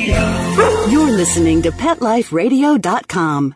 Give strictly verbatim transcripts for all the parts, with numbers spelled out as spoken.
Radio. You're listening to pet life radio dot com.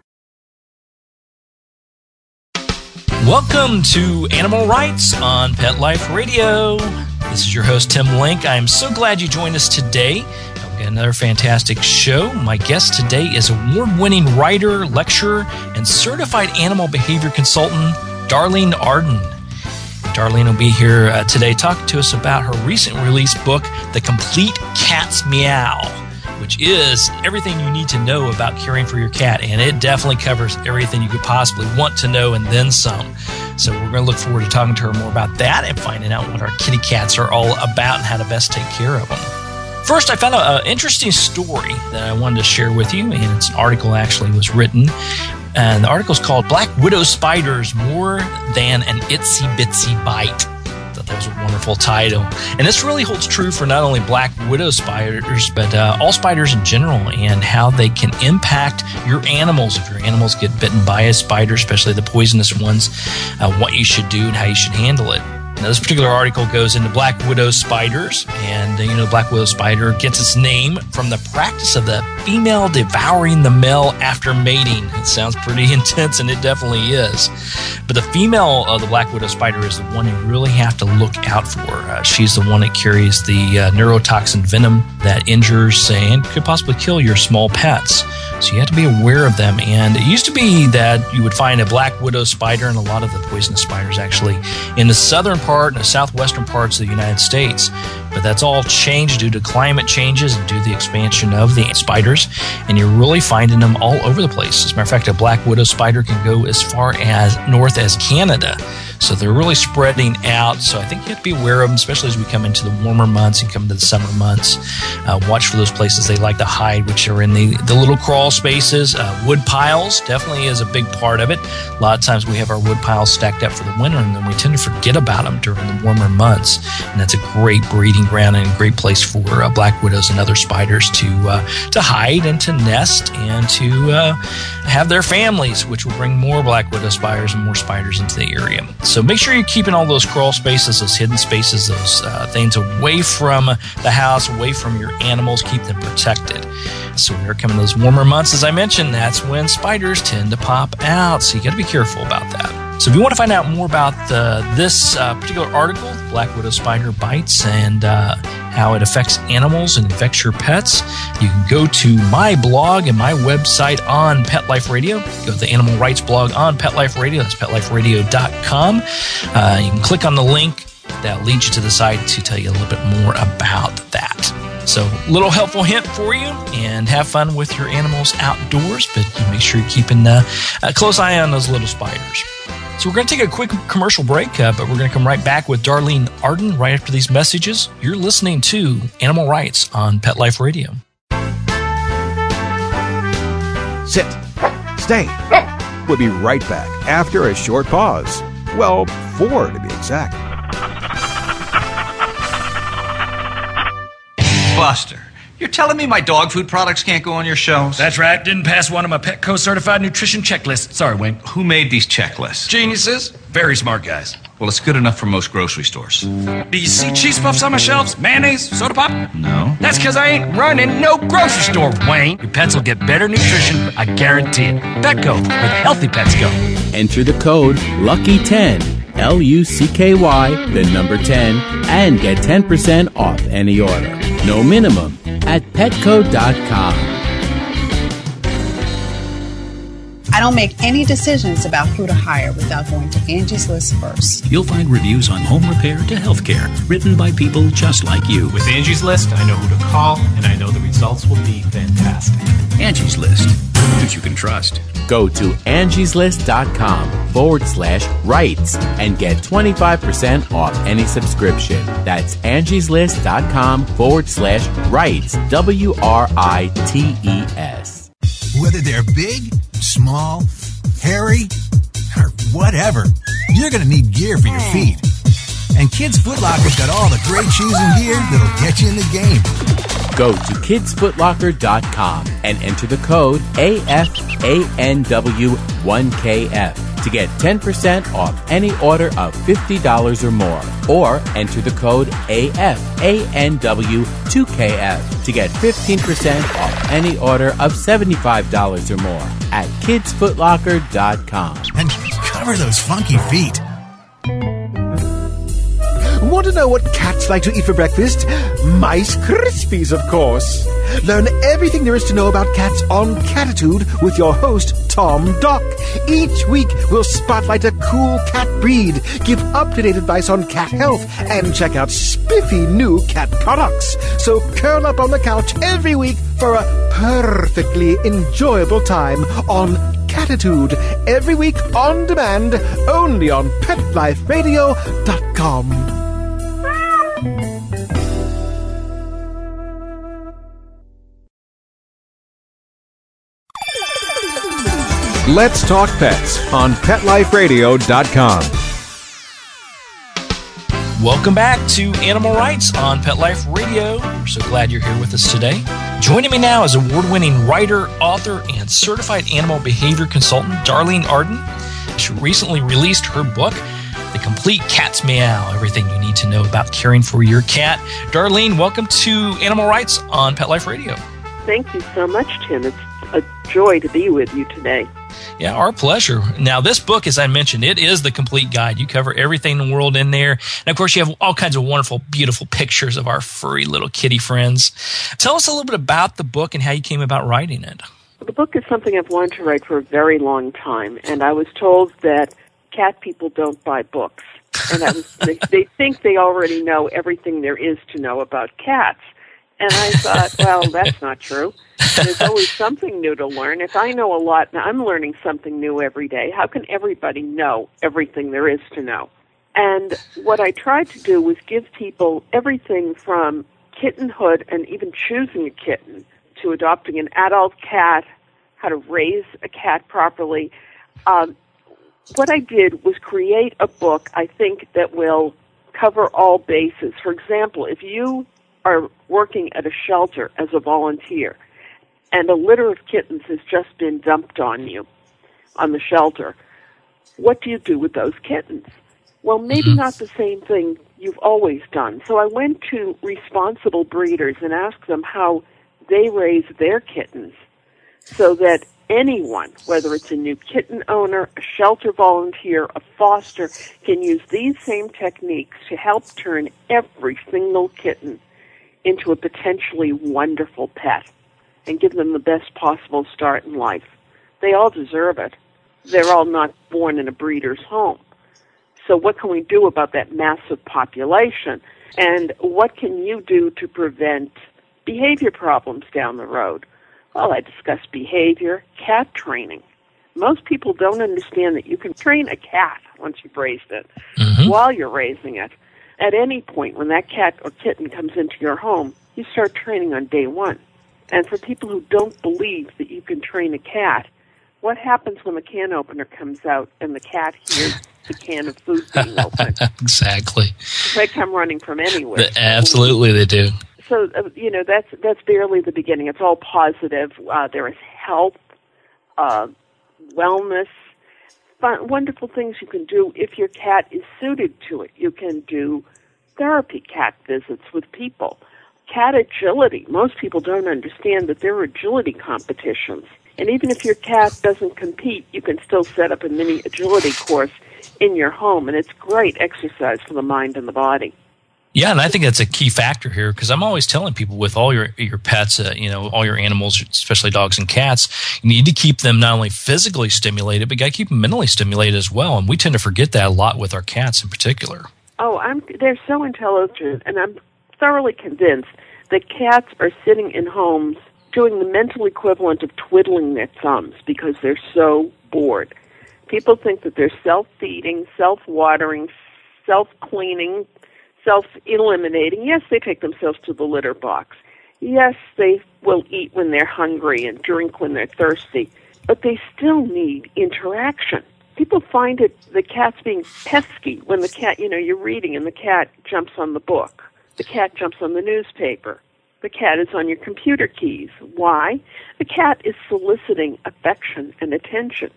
Welcome to Animal Rights on Pet Life Radio. This is your host, Tim Link. I'm so glad you joined us today. We've got another fantastic show. My guest today is award-winning writer, lecturer, and certified animal behavior consultant, Darlene Arden. Darlene will be here uh, today talking to us about her recent released book, The Complete Cat's Meow, which is everything you need to know about caring for your cat, and it definitely covers everything you could possibly want to know and then some. So we're going to look forward to talking to her more about that and finding out what our kitty cats are all about and how to best take care of them. First, I found an interesting story that I wanted to share with you, and it's an article actually was written. And the article is called Black Widow Spiders More Than an Itsy Bitsy Bite. I thought that was a wonderful title. And this really holds true for not only black widow spiders, but uh, all spiders in general, and how they can impact your animals. If your animals get bitten by a spider, especially the poisonous ones, uh, what you should do and how you should handle it. Now, this particular article goes into black widow spiders, and, uh, you know, black widow spider gets its name from the practice of the female devouring the male after mating. It sounds pretty intense, and it definitely is. But the female of the black widow spider is the one you really have to look out for. Uh, she's the one that carries the uh, neurotoxin venom that injures and could possibly kill your small pets. So you have to be aware of them. And it used to be that you would find a black widow spider and a lot of the poisonous spiders actually in the southern part and the southwestern parts of the United States. But that's all changed due to climate changes and due to the expansion of the spiders. And you're really finding them all over the place. As a matter of fact, a black widow spider can go as far as north as Canada. So they're really spreading out. So I think you have to be aware of them, especially as we come into the warmer months and come into the summer months. Uh, watch for those places they like to hide, which are in the, the little crawl spaces. Uh, wood piles definitely is a big part of it. A lot of times we have our wood piles stacked up for the winter, and then we tend to forget about them during the warmer months. And that's a great breeding ground and a great place for uh, black widows and other spiders to uh, to hide and to nest and to uh, have their families, which will bring more black widow spiders and more spiders into the area. So make sure you're keeping all those crawl spaces, those hidden spaces, those uh, things away from the house, away from your animals. Keep them protected. So when we're coming to those warmer months, as I mentioned, that's when spiders tend to pop out. So you got to be careful about that. So if you want to find out more about the, this uh, particular article, Black Widow Spider Bites, and uh, how it affects animals and affects your pets, you can go to my blog and my website on Pet Life Radio. Go to the Animal Rights blog on Pet Life Radio. That's pet life radio dot com. Uh, you can click on the link that leads you to the site to tell you a little bit more about that. So a little helpful hint for you, and have fun with your animals outdoors, but make sure you're keeping uh, a close eye on those little spiders. So we're going to take a quick commercial break, uh, but we're going to come right back with Darlene Arden right after these messages. You're listening to Animal Rights on Pet Life Radio. Sit. Stay. We'll be right back after a short pause. Well, four to be exact. Buster, you're telling me my dog food products can't go on your shelves? That's right. Didn't pass one of my Petco certified nutrition checklists. Sorry, Wayne. Who made these checklists? Geniuses. Very smart guys. Well, it's good enough for most grocery stores. Do you see cheese puffs on my shelves? Mayonnaise? Soda pop? No. That's because I ain't running no grocery store, Wayne. Your pets will get better nutrition. I guarantee it. Petco, where healthy pets go. Enter the code lucky ten, L U C K Y, the number ten, and get ten percent off any order. No minimum at petco dot com. I don't make any decisions about who to hire without going to Angie's List first. You'll find reviews on home repair to healthcare, written by people just like you. With Angie's List, I know who to call, and I know the results will be fantastic. Angie's List, who you can trust. Go to angieslist.com forward slash rights and get twenty-five percent off any subscription. That's angieslist.com forward slash rights, W R I T E S. Whether they're big, small, hairy, or whatever, you're going to need gear for your feet. And Kids Foot Locker's got all the great shoes and gear that'll get you in the game. Go to kids foot locker dot com and enter the code A F A N W one K F to get ten percent off any order of fifty dollars or more. Or enter the code A F A N W two K F to get fifteen percent off any order of seventy-five dollars or more at kids foot locker dot com. And cover those funky feet. Want to know what cats like to eat for breakfast? Mice Krispies, of course. Learn everything there is to know about cats on Catitude with your host, Tom Dock. Each week, we'll spotlight a cool cat breed, give up-to-date advice on cat health, and check out spiffy new cat products. So curl up on the couch every week for a perfectly enjoyable time on Catitude. Every week on demand, only on pet life radio dot com. Let's Talk Pets on pet life radio dot com. Welcome back to Animal Rights on Pet Life Radio. We're so glad you're here with us today. Joining me now is award-winning writer, author, and certified animal behavior consultant, Darlene Arden. She recently released her book, The Complete Cat's Meow, Everything You Need to Know About Caring for Your Cat. Darlene, welcome to Animal Rights on Pet Life Radio. Thank you so much, Tim. It's a joy to be with you today. Yeah, our pleasure. Now, this book, as I mentioned, it is the complete guide. You cover everything in the world in there. And, of course, you have all kinds of wonderful, beautiful pictures of our furry little kitty friends. Tell us a little bit about the book and how you came about writing it. The book is something I've wanted to write for a very long time, and I was told that cat people don't buy books. And I was, they, they think they already know everything there is to know about cats. And I thought, well, that's not true. There's always something new to learn. If I know a lot and I'm learning something new every day, how can everybody know everything there is to know? And what I tried to do was give people everything from kittenhood and even choosing a kitten to adopting an adult cat, how to raise a cat properly. Um, what I did was create a book, I think, that will cover all bases. For example, if you are working at a shelter as a volunteer, and a litter of kittens has just been dumped on you on the shelter, what do you do with those kittens? Well, maybe not the same thing you've always done. So I went to responsible breeders and asked them how they raise their kittens so that anyone, whether it's a new kitten owner, a shelter volunteer, a foster, can use these same techniques to help turn every single kitten into a potentially wonderful pet and give them the best possible start in life. They all deserve it. They're all not born in a breeder's home. So what can we do about that massive population? And what can you do to prevent behavior problems down the road? Well, I discussed behavior, cat training. Most people don't understand that you can train a cat once you've raised it, mm-hmm. while you're raising it. At any point when that cat or kitten comes into your home, you start training on day one. And for people who don't believe that you can train a cat, what happens when the can opener comes out and the cat hears the can of food being opened? Exactly. They come running from anywhere. Absolutely, they do. So, uh, you know, that's that's barely the beginning. It's all positive. Uh, there is health, uh, wellness, fun, wonderful things you can do if your cat is suited to it. You can do therapy cat visits with people. Cat agility. Most people don't understand that there are agility competitions. And even if your cat doesn't compete, you can still set up a mini agility course in your home. And it's great exercise for the mind and the body. Yeah, and I think that's a key factor here because I'm always telling people with all your your pets, uh, you know, all your animals, especially dogs and cats, you need to keep them not only physically stimulated, but you got to keep them mentally stimulated as well. And we tend to forget that a lot with our cats in particular. Oh, I'm they're so intelligent, and I'm thoroughly convinced that cats are sitting in homes doing the mental equivalent of twiddling their thumbs because they're so bored. People think that they're self-feeding, self-watering, self-cleaning, self-eliminating. Yes, they take themselves to the litter box. Yes, they will eat when they're hungry and drink when they're thirsty, but they still need interaction. People find it, the cat's being pesky when the cat, you know, you're reading and the cat jumps on the book. The cat jumps on the newspaper. The cat is on your computer keys. Why? The cat is soliciting affection and attention.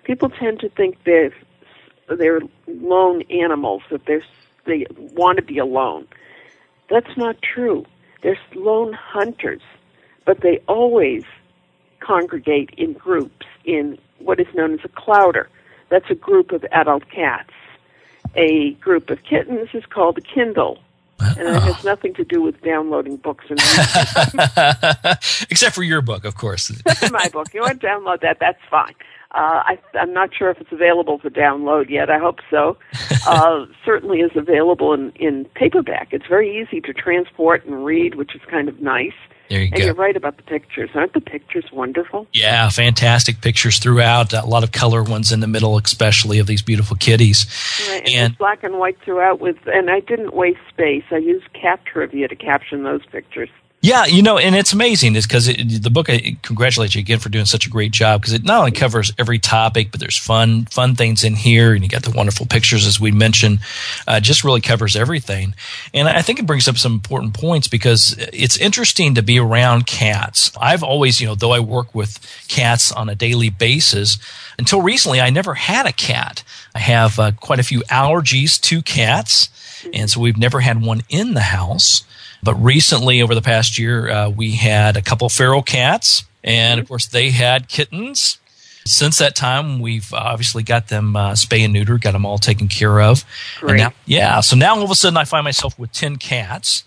People tend to think they're, they're lone animals, that they're, they want to be alone. That's not true. They're lone hunters, but they always congregate in groups in what is known as a clouder. That's a group of adult cats. A group of kittens is called a kindle. And it has nothing to do with downloading books and reading. Except for your book, of course. That's my book. You want to download that, that's fine. Uh, I, I'm not sure if it's available for download yet. I hope so. Uh, certainly is available in, in paperback. It's very easy to transport and read, which is kind of nice. There you and go. You're right about the pictures. Aren't the pictures wonderful? Yeah, fantastic pictures throughout. A lot of color ones in the middle, especially of these beautiful kitties. Right, and, and it's black and white throughout. With, and I didn't waste space. I used Cat Trivia to caption those pictures. yeah, you know, and it's amazing is because it, the book, I congratulate you again for doing such a great job because it not only covers every topic, but there's fun fun things in here, and you got the wonderful pictures, as we mentioned. Uh, just really covers everything. And I think it brings up some important points because it's interesting to be around cats. I've always, you know, though I work with cats on a daily basis, until recently I never had a cat. I have uh, quite a few allergies to cats, and so we've never had one in the house. But recently, over the past year, uh, we had a couple feral cats, and of course, they had kittens. Since that time, we've obviously got them uh, spay and neuter, got them all taken care of. Great. And now, yeah, so now all of a sudden, I find myself with ten cats.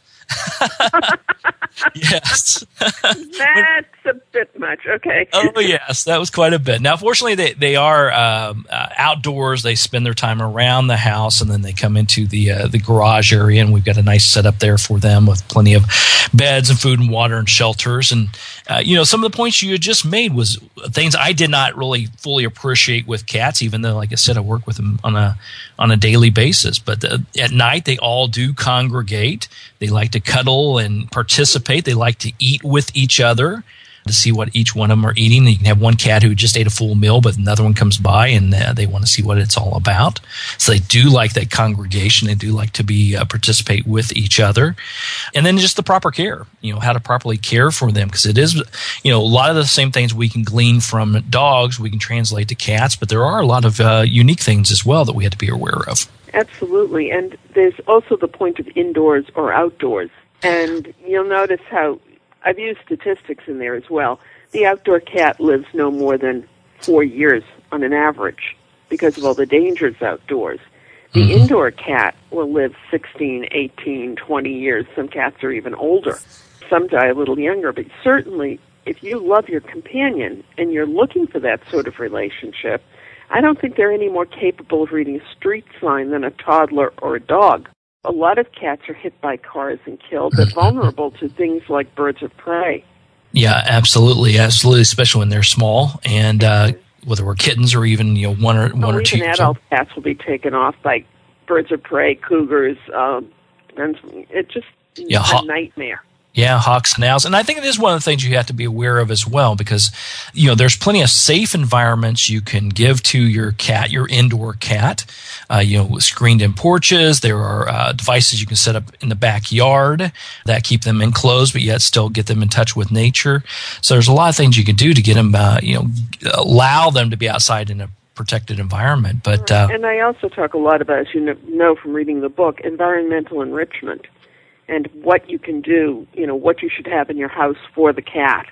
Yes. That's a bit much. Okay. Oh, yes. That was quite a bit. Now, fortunately, they, they are um, uh, outdoors. They spend their time around the house, and then they come into the uh, the garage area, and we've got a nice setup there for them with plenty of beds and food and water and shelters. And, uh, you know, some of the points you had just made was things I did not really fully appreciate with cats, even though, like I said, I work with them on a, on a daily basis. But uh, at night, they all do congregate. They like to cuddle and participate. They like to eat with each other to see what each one of them are eating. You can have one cat who just ate a full meal, but another one comes by and uh, they want to see what it's all about. So they do like that congregation. They do like to be uh, participate with each other. And then just the proper care, you know, how to properly care for them. Because it is, you know, a lot of the same things we can glean from dogs, we can translate to cats, but there are a lot of uh, unique things as well that we have to be aware of. Absolutely. And there's also the point of indoors or outdoors. And you'll notice how I've used statistics in there as well. The outdoor cat lives no more than four years on an average because of all the dangers outdoors. The mm-hmm. indoor cat will live sixteen, eighteen, twenty years. Some cats are even older. Some die a little younger. But certainly, if you love your companion and you're looking for that sort of relationship, I don't think they're any more capable of reading a street sign than a toddler or a dog. A lot of cats are hit by cars and killed, but vulnerable to things like birds of prey. Yeah, absolutely, absolutely, especially when they're small, and uh, whether we're kittens or even you know one or one oh, or two. Even adult cats will be taken off by birds of prey, cougars. Um, and it's just yeah, a ha- nightmare. Yeah, hawks and owls. And I think it is one of the things you have to be aware of as well because, you know, there's plenty of safe environments you can give to your cat, your indoor cat. Uh, you know, screened in porches. There are uh, devices you can set up in the backyard that keep them enclosed, but yet still get them in touch with nature. So there's a lot of things you can do to get them, uh, you know, allow them to be outside in a protected environment. But uh, and I also talk a lot about, as you know from reading the book, environmental enrichment. And what you can do, you know, what you should have in your house for the cat.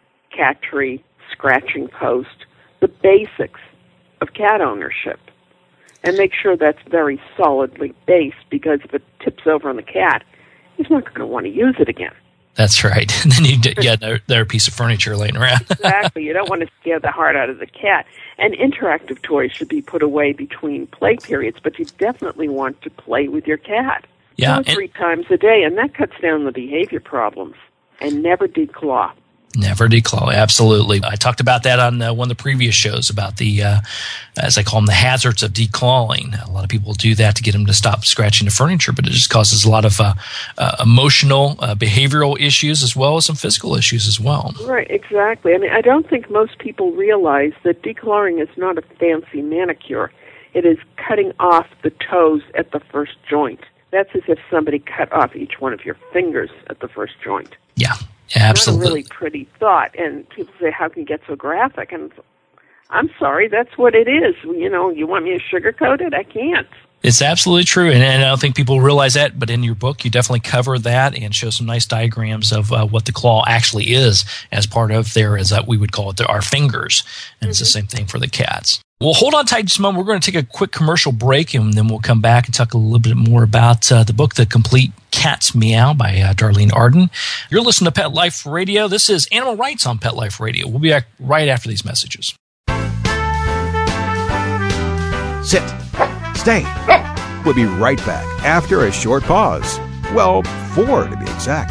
Cat tree, scratching post, the basics of cat ownership. And make sure that's very solidly based because if it tips over on the cat, he's not going to want to use it again. That's right. And then you get yeah, their piece of furniture laying around. Exactly. You don't want to scare the heart out of the cat. And interactive toys should be put away between play periods, but you definitely want to play with your cat. Yeah, Two or three times a day, and that cuts down the behavior problems. And never declaw. Never declaw, absolutely. I talked about that on uh, one of the previous shows about the, uh, as I call them, the hazards of declawing. A lot of people do that to get them to stop scratching the furniture, but it just causes a lot of uh, uh, emotional, uh, behavioral issues as well as some physical issues as well. Right, exactly. I mean, I don't think most people realize that declawing is not a fancy manicure. It is cutting off the toes at the first joint. That's as if somebody cut off each one of your fingers at the first joint. Yeah, absolutely. Not a really pretty thought. And people say, how can you get so graphic? And I'm sorry, that's what it is. You know, you want me to sugarcoat it? I can't. It's absolutely true, and, and I don't think people realize that, but in your book, you definitely cover that and show some nice diagrams of uh, what the claw actually is as part of their, as uh, we would call it, the, our fingers, and mm-hmm. it's the same thing for the cats. Well, hold on tight just a moment. We're going to take a quick commercial break, and then we'll come back and talk a little bit more about uh, the book, The Complete Cat's Meow by uh, Darlene Arden. You're listening to Pet Life Radio. This is Animal Rights on Pet Life Radio. We'll be back right after these messages. Sit. Stay. We'll be right back after a short pause. Well, four to be exact.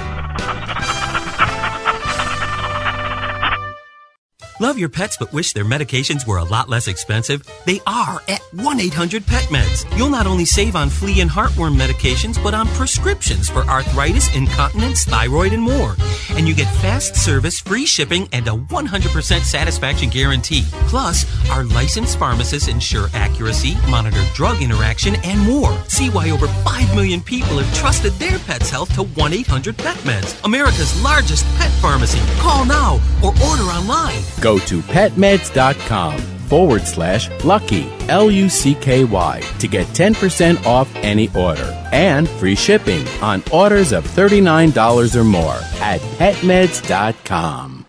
Love your pets but wish their medications were a lot less expensive? They are at one eight hundred pet meds. You'll not only save on flea and heartworm medications, but on prescriptions for arthritis, incontinence, thyroid, and more. And you get fast service, free shipping, and a one hundred percent satisfaction guarantee. Plus, our licensed pharmacists ensure accuracy, monitor drug interaction, and more. See why over five million people have trusted their pet's health to one eight hundred pet meds, America's largest pet pharmacy. Call now or order online. Go to petmeds.com forward slash lucky, L U C K Y, to get ten percent off any order and free shipping on orders of thirty-nine dollars or more at petmeds dot com.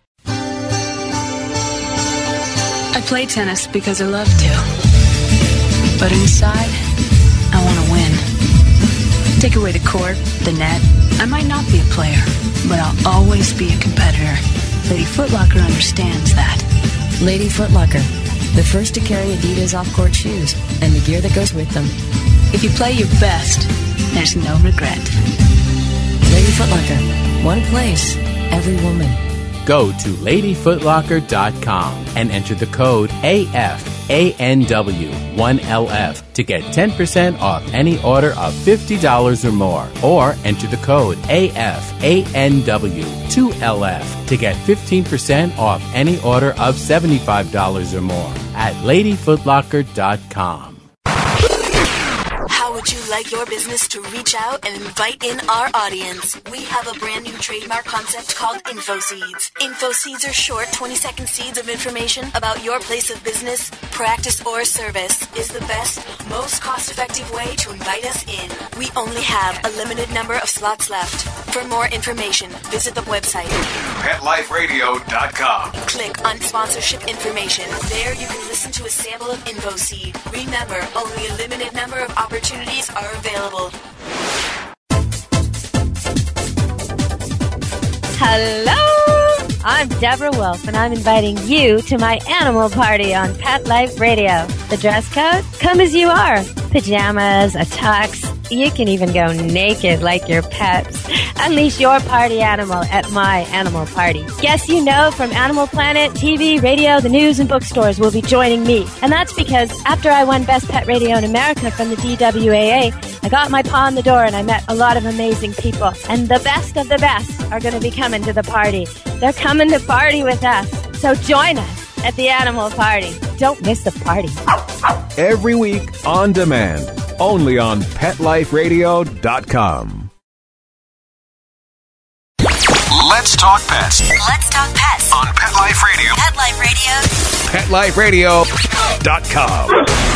I play tennis because I love to. But inside, I want to win. Take away the court, the net. I might not be a player, but I'll always be a competitor. Lady Foot Locker understands that. Lady Foot Locker, the first to carry Adidas off-court shoes and the gear that goes with them. If you play your best, there's no regret. Lady Foot Locker, one place, every woman. Go to lady foot locker dot com and enter the code A F A N W one L F to get ten percent off any order of fifty dollars or more. Or enter the code A F A N W two L F to get fifteen percent off any order of seventy-five dollars or more at lady foot locker dot com. How would you like your business to reach out and invite in our audience? We have a brand new trademark concept called InfoSeeds. InfoSeeds are short twenty-second seeds of information about your place of business, practice, or service. Is the best, most cost-effective way to invite us in. We only have a limited number of slots left. For more information, visit the website pet life radio dot com. Click on sponsorship information. There you can listen to a sample of InfoSeed. Remember, only a limited number of opportunities are available. Hello! I'm Deborah Wolf, and I'm inviting you to my animal party on Pet Life Radio. The dress code? Come as you are. Pajamas, a tux. You can even go naked like your pets. Unleash your party animal at my animal party. Guests you know from Animal Planet, T V, radio, the news, and bookstores will be joining me. And that's because after I won Best Pet Radio in America from the D W A A, I got my paw in the door and I met a lot of amazing people. And the best of the best are going to be coming to the party. They're coming to party with us. So join us at the animal party. Don't miss the party. Every week on demand, only on pet life radio dot com. Let's talk pets. Let's talk pets On Pet Life Radio. Pet Life Radio. pet life radio dot com.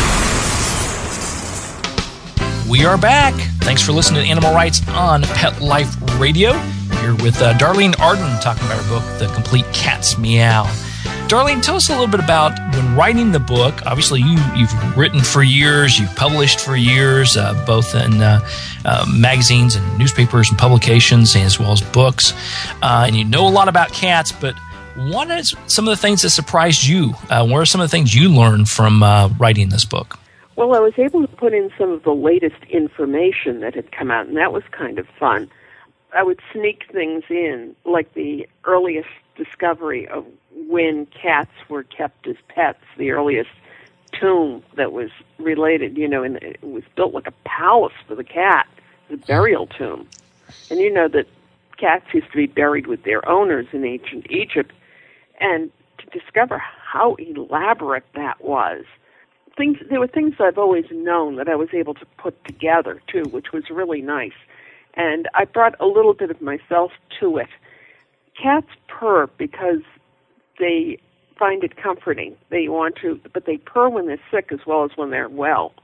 We are back. Thanks for listening to Animal Rights on Pet Life Radio. Here with uh, Darlene Arden talking about her book, The Complete Cat's Meow. Darlene, tell us a little bit about when writing the book. Obviously, you, you've written for years, you've published for years, uh, both in uh, uh, magazines and newspapers and publications, as well as books. Uh, and you know a lot about cats, but what is some of the things that surprised you? Uh, what are some of the things you learned from uh, writing this book? Well, I was able to put in some of the latest information that had come out, and that was kind of fun. I would sneak things in, like the earliest discovery of when cats were kept as pets, the earliest tomb that was related, you know, and it was built like a palace for the cat, the burial tomb. And you know that cats used to be buried with their owners in ancient Egypt, and to discover how elaborate that was, things there were things I've always known that I was able to put together, too, which was really nice. And I brought a little bit of myself to it. Cats purr because they find it comforting. They want to, but they purr when they're sick as well as when they're well.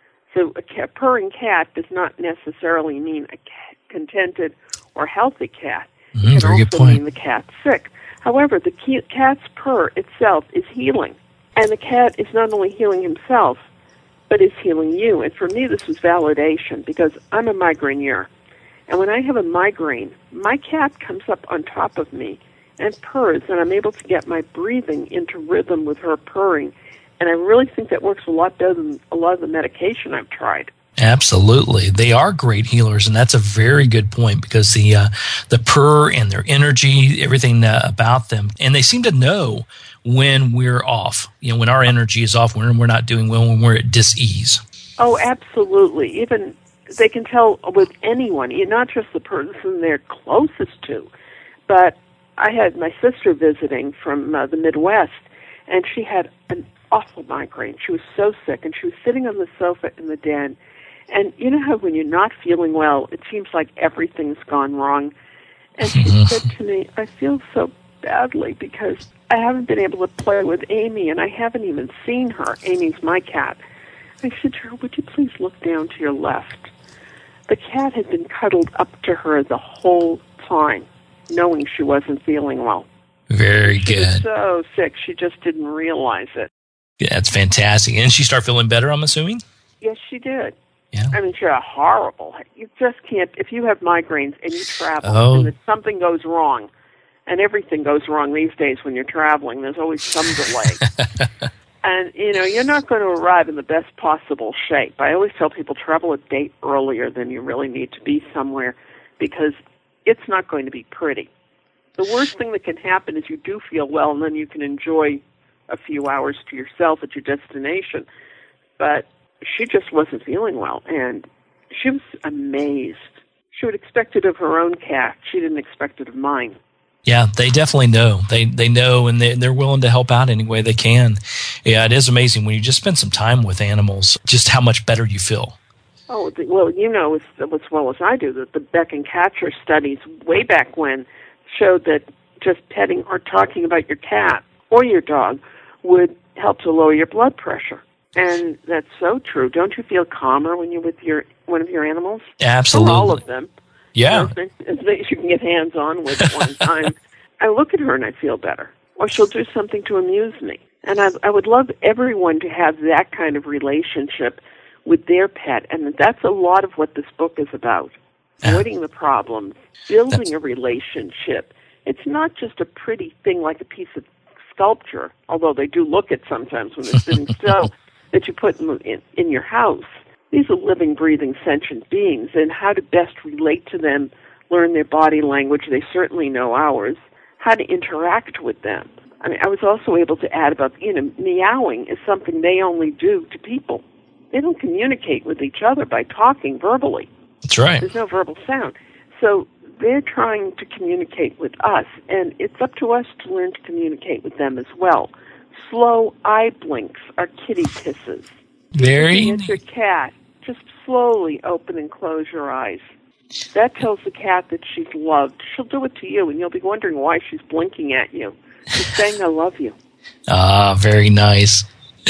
So a cat, purring cat does not necessarily mean a cat, contented or healthy cat. Mm, it very can good also point. mean the cat's sick. However, the cat's purr itself is healing. And the cat is not only healing himself, but is healing you. And for me, this was validation because I'm a migraineur. And when I have a migraine, my cat comes up on top of me and purrs, and I'm able to get my breathing into rhythm with her purring. And I really think that works a lot better than a lot of the medication I've tried. Absolutely. They are great healers, and that's a very good point because the uh, the purr and their energy, everything uh, about them, and they seem to know when we're off, you know, when our energy is off, when we're not doing well, when we're at dis-ease. Oh, absolutely. Even they can tell with anyone, not just the person they're closest to. But I had my sister visiting from uh, the Midwest, and she had an awful migraine. She was so sick, and she was sitting on the sofa in the den. And you know how when you're not feeling well, it seems like everything's gone wrong. And she said to me, I feel so badly because I haven't been able to play with Amy, and I haven't even seen her. Amy's my cat. I said to her, would you please look down to your left? The cat had been cuddled up to her the whole time, knowing she wasn't feeling well. Very She good. was so sick, she just didn't realize it. Yeah, that's fantastic. And she start feeling better, I'm assuming? Yes, she did. Yeah. I mean, she had horrible. You just can't, if you have migraines and you travel Oh. and that something goes wrong, and everything goes wrong these days when you're traveling, there's always some delay. And, you know, you're not going to arrive in the best possible shape. I always tell people travel a day earlier than you really need to be somewhere because it's not going to be pretty. The worst thing that can happen is you do feel well and then you can enjoy a few hours to yourself at your destination. But she just wasn't feeling well, and she was amazed. She would expect it of her own cat. She didn't expect it of mine. Yeah, they definitely know. They they know, and they, they're willing to help out any way they can. Yeah, it is amazing when you just spend some time with animals, just how much better you feel. Oh, the, well, you know as, as well as I do that the Beck and Katcher studies way back when showed that just petting or talking about your cat or your dog would help to lower your blood pressure. And that's so true. Don't you feel calmer when you're with your one of your animals? Absolutely. Or all of them. Yeah. As many as you can get hands-on with at one time. I look at her and I feel better. Or she'll do something to amuse me. And I, I would love everyone to have that kind of relationship with their pet. And that's a lot of what this book is about. Avoiding the problems, building that's... a relationship. It's not just a pretty thing like a piece of sculpture, although they do look at sometimes when they're sitting still, that you put in, in, in your house. These are living, breathing, sentient beings, and how to best relate to them, learn their body language, they certainly know ours, how to interact with them. I mean, I was also able to add about, you know, meowing is something they only do to people. They don't communicate with each other by talking verbally. That's right. There's no verbal sound. So they're trying to communicate with us, and it's up to us to learn to communicate with them as well. Slow eye blinks are kitty kisses. Very. Looking at your cat, just slowly open and close your eyes. That tells the cat that she's loved. She'll do it to you, and you'll be wondering why she's blinking at you. She's saying, I love you. Ah, very nice.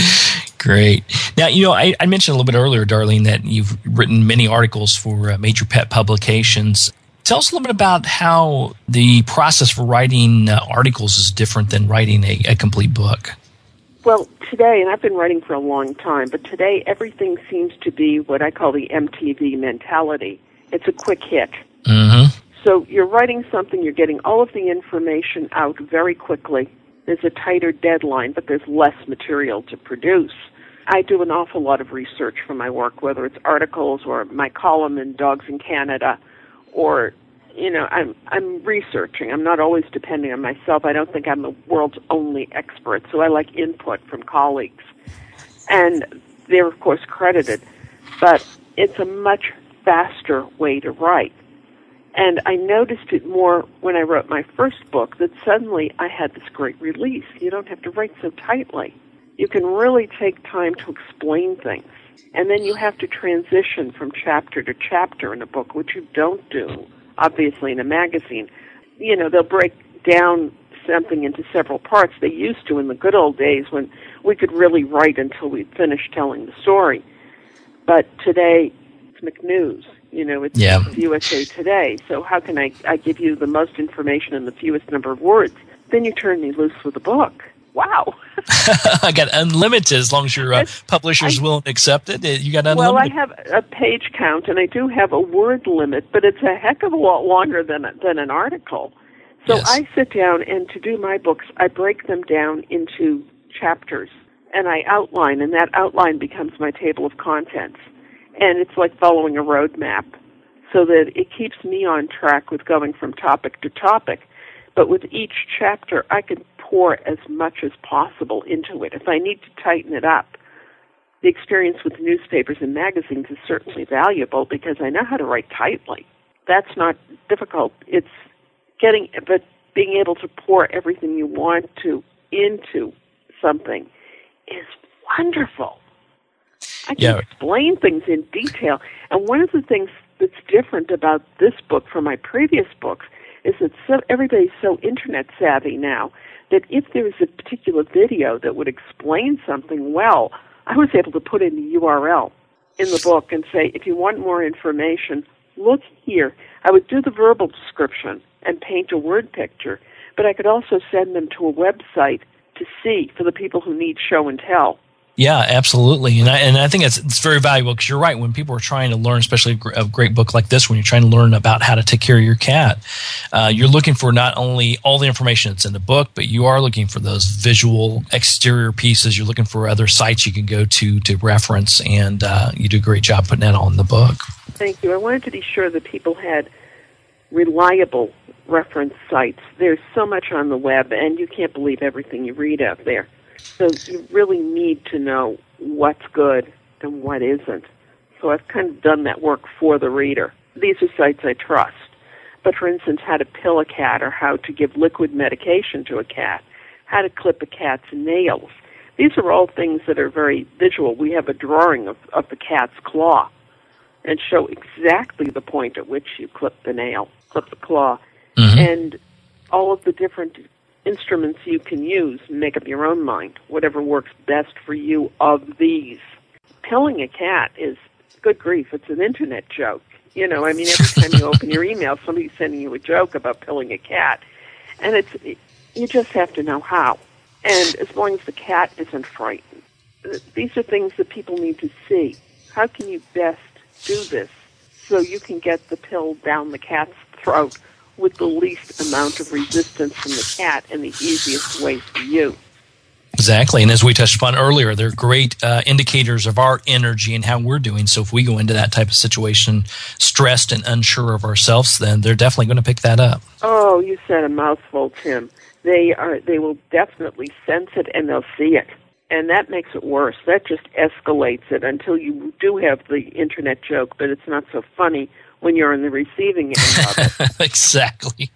Great. Now, you know, I, I mentioned a little bit earlier, Darlene, that you've written many articles for uh, major pet publications. Tell us a little bit about how the process for writing uh, articles is different than writing a, a complete book. Well, today, and I've been writing for a long time, but today everything seems to be what I call the M T V mentality. It's a quick hit. Mm-hmm. So you're writing something, you're getting all of the information out very quickly. There's a tighter deadline, but there's less material to produce. I do an awful lot of research for my work, whether it's articles or my column in Dogs in Canada, or, you know, I'm I'm researching. I'm not always depending on myself. I don't think I'm the world's only expert, so I like input from colleagues. And they're, of course, credited, but it's a much faster way to write. And I noticed it more when I wrote my first book, that suddenly I had this great release. You don't have to write so tightly. You can really take time to explain things. And then you have to transition from chapter to chapter in a book, which you don't do, obviously, in a magazine. You know, they'll break down something into several parts. They used to in the good old days when we could really write until we'd finished telling the story. But today, it's McNews. You know, it's yeah. U S A Today. So how can I, I give you the most information in the fewest number of words? Then you turn me loose with a book. Wow. I got unlimited as long as your uh, publisher's I, willing to accept it. You got unlimited. Well, I have a page count, and I do have a word limit, but it's a heck of a lot longer than than an article. So yes. I sit down, and to do my books, I break them down into chapters, and I outline, and that outline becomes my table of contents. And it's like following a roadmap, so that it keeps me on track with going from topic to topic. But with each chapter, I can pour as much as possible into it. If I need to tighten it up, the experience with newspapers and magazines is certainly valuable because I know how to write tightly. That's not difficult. It's getting, but being able to pour everything you want to into something is wonderful. I can yeah. explain things in detail. And one of the things that's different about this book from my previous books is that so, everybody's so internet savvy now that if there was a particular video that would explain something well, I was able to put in the U R L in the book and say, if you want more information, look here. I would do the verbal description and paint a word picture, but I could also send them to a website to see for the people who need show and tell. Yeah, absolutely. And I, and I think it's, it's very valuable because you're right. When people are trying to learn, especially a great book like this, when you're trying to learn about how to take care of your cat, uh, you're looking for not only all the information that's in the book, but you are looking for those visual exterior pieces. You're looking for other sites you can go to to reference, and uh, you do a great job putting that all in the book. Thank you. I wanted to be sure that people had reliable reference sites. There's so much on the web, and you can't believe everything you read out there. So you really need to know what's good and what isn't. So I've kind of done that work for the reader. These are sites I trust. But for instance, how to pill a cat or how to give liquid medication to a cat, how to clip a cat's nails. These are all things that are very visual. We have a drawing of, of the cat's claw and show exactly the point at which you clip the nail, clip the claw. Mm-hmm. And all of the different instruments you can use, make up your own mind, whatever works best for you of these. Pilling a cat is, good grief, it's an internet joke. You know, I mean, every time you open your email, somebody's sending you a joke about pilling a cat. And it's, you just have to know how. And as long as the cat isn't frightened. These are things that people need to see. How can you best do this so you can get the pill down the cat's throat with the least amount of resistance from the cat and the easiest way for you? Exactly. And as we touched upon earlier, they're great uh, indicators of our energy and how we're doing. So if we go into that type of situation stressed and unsure of ourselves, then they're definitely going to pick that up. Oh, you said a mouthful, Tim. They are. They will definitely sense it and they'll see it. And that makes it worse. That just escalates it until you do have the internet joke, but it's not so funny when you're on the receiving end of it. Exactly.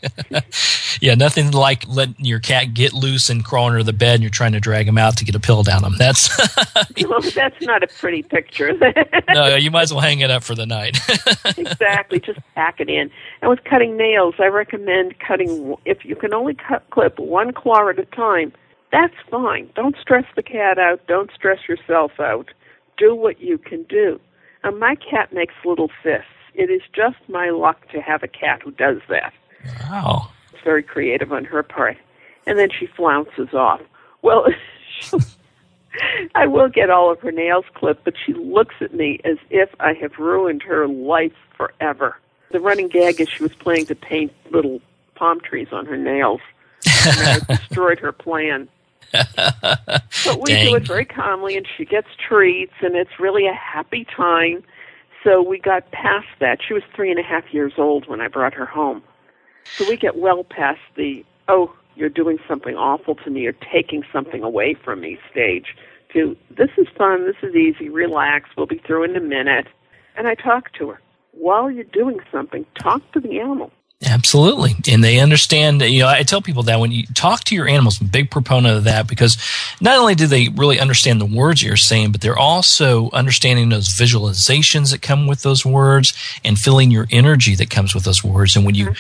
Yeah, nothing like letting your cat get loose and crawl under the bed and you're trying to drag him out to get a pill down him. That's well, that's not a pretty picture. No, you might as well hang it up for the night. Exactly, just pack it in. And with cutting nails, I recommend cutting, if you can only cut, clip one claw at a time, that's fine. Don't stress the cat out. Don't stress yourself out. Do what you can do. Now, my cat makes little fists. It is just my luck to have a cat who does that. Wow. It's very creative on her part. And then she flounces off. Well, I will get all of her nails clipped, but she looks at me as if I have ruined her life forever. The running gag is she was planning to paint little palm trees on her nails. And I destroyed her plan. But we Dang. do it very calmly, and she gets treats, and it's really a happy time. So we got past that. She was three and a half years old when I brought her home. So we get well past the, oh, you're doing something awful to me, you're taking something away from me stage, to this is fun, this is easy, relax, we'll be through in a minute. And I talk to her. While you're doing something, talk to the animal. Absolutely. And they understand, you know, I tell people that when you talk to your animals, I'm a big proponent of that because not only do they really understand the words you're saying, but they're also understanding those visualizations that come with those words and feeling your energy that comes with those words. And when you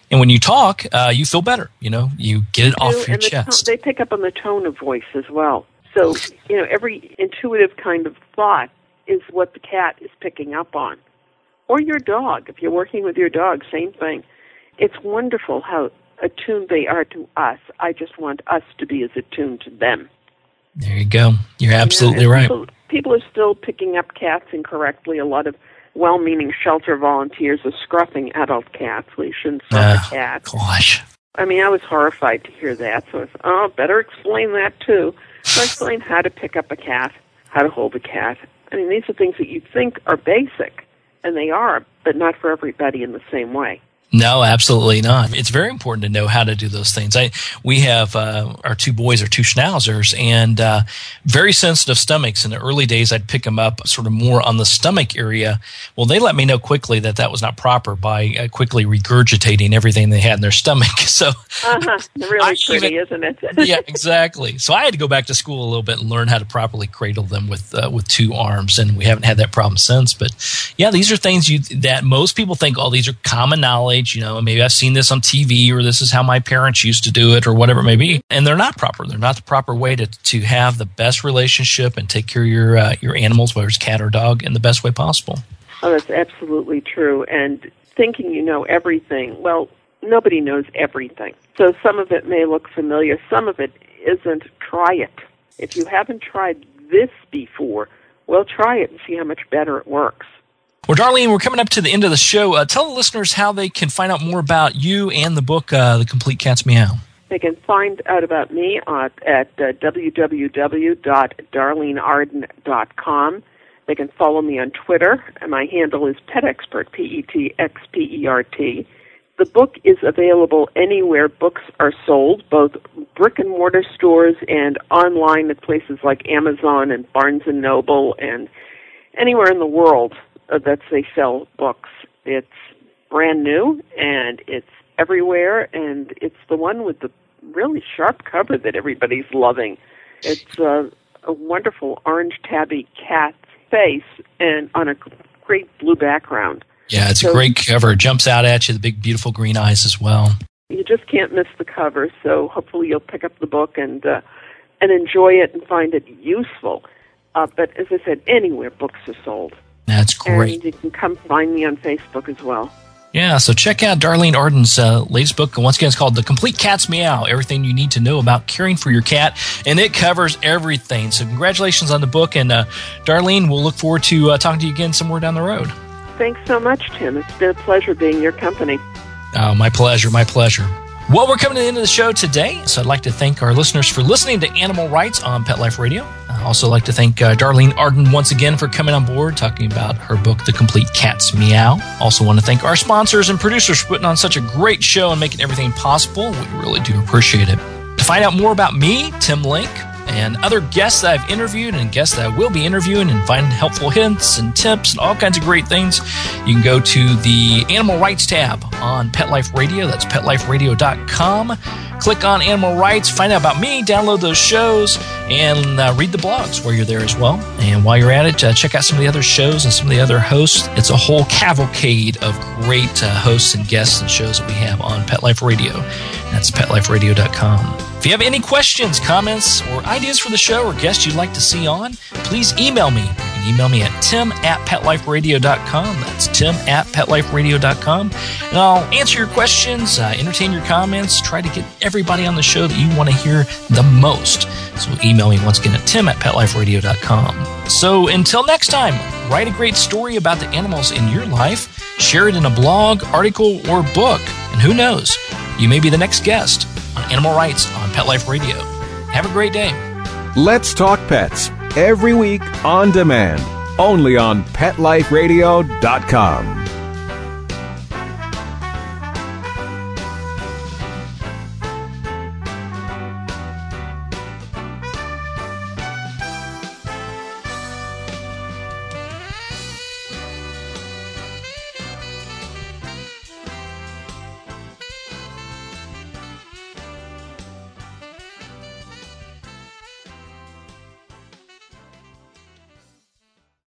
And when you talk, uh, you feel better. You know, you get it They off do, your and the chest. to- they pick up on the tone of voice as well. So, you know, every intuitive kind of thought is what the cat is picking up on. Or your dog. If you're working with your dog, same thing. It's wonderful how attuned they are to us. I just want us to be as attuned to them. There you go. You're absolutely You know, and right. People, people are still picking up cats incorrectly. A lot of well-meaning shelter volunteers are scruffing adult cats. We shouldn't scruff Ah, a cat. Gosh. I mean, I was horrified to hear that. So I thought, oh, better explain that too. So I explained how to pick up a cat, how to hold a cat. I mean, these are things that you think are basic, and they are, but not for everybody in the same way. No, absolutely not. It's very important to know how to do those things. I we have uh, our two boys are two schnauzers and uh, very sensitive stomachs. In the early days, I'd pick them up sort of more on the stomach area. Well, they let me know quickly that that was not proper by uh, quickly regurgitating everything they had in their stomach. So, Uh-huh. Really pretty, isn't it? yeah, exactly. So I had to go back to school a little bit and learn how to properly cradle them with uh, with two arms, and we haven't had that problem since. But yeah, these are things you that most people think, oh, these are common knowledge. You know, maybe I've seen this on T V, or this is how my parents used to do it, or whatever it may be. And they're not proper. They're not the proper way to to have the best relationship and take care of your uh, your animals, whether it's cat or dog, in the best way possible. Oh, that's absolutely true. And thinking you know everything, well, nobody knows everything. So some of it may look familiar. Some of it isn't. Try it. If you haven't tried this before, well, try it and see how much better it works. Well, Darlene, we're coming up to the end of the show. Uh, tell the listeners how they can find out more about you and the book, uh, The Complete Cat's Meow. They can find out about me at, at uh, w w w dot darlene arden dot com. They can follow me on Twitter, and my handle is PetExpert, P E T X P E R T. The book is available anywhere books are sold, both brick-and-mortar stores and online at places like Amazon and Barnes and Noble and anywhere in the world uh, that they sell books. It's brand new, and it's everywhere, and it's the one with the really sharp cover that everybody's loving. It's uh, a wonderful orange tabby cat face and on a great blue background. Yeah, it's So- a great cover. It jumps out at you, the big, beautiful green eyes as well. You just can't miss the cover, so hopefully you'll pick up the book and uh, and enjoy it and find it useful. Uh, but as I said, anywhere books are sold. That's great. And you can come find me on Facebook as well. Yeah, so check out Darlene Arden's uh, latest book. Once again, it's called The Complete Cat's Meow, everything you need to know about caring for your cat, and it covers everything. So congratulations on the book, and uh, Darlene, we'll look forward to uh, talking to you again somewhere down the road. Thanks so much, Tim. It's been a pleasure being your company. Oh, my pleasure, my pleasure. Well, we're coming to the end of the show today, so I'd like to thank our listeners for listening to Animal Rights on Pet Life Radio. I'd also like to thank uh, Darlene Arden once again for coming on board, talking about her book, The Complete Cat's Meow. Also want to thank our sponsors and producers for putting on such a great show and making everything possible. We really do appreciate it. To find out more about me, Tim Link, and other guests that I've interviewed and guests that I will be interviewing and find helpful hints and tips and all kinds of great things, you can go to the Animal Rights tab on Pet Life Radio. That's pet life radio dot com. Click on Animal Rights, find out about me, download those shows, and uh, read the blogs while you're there as well. And while you're at it, uh, check out some of the other shows and some of the other hosts. It's a whole cavalcade of great uh, hosts and guests and shows that we have on Pet Life Radio. That's pet life radio dot com. If you have any questions, comments, or ideas for the show or guests you'd like to see on, please email me. You can email me at tim at pet life radio dot com. That's tim at pet life radio dot com. And I'll answer your questions, uh, entertain your comments, try to get everybody on the show that you want to hear the most. So email me once again at tim at pet life radio dot com. So until next time, write a great story about the animals in your life, share it in a blog, article, or book, and who knows, you may be the next guest on Animal Rights on Pet Life Radio. Have a great day. Let's Talk Pets, every week on demand, only on pet life radio dot com.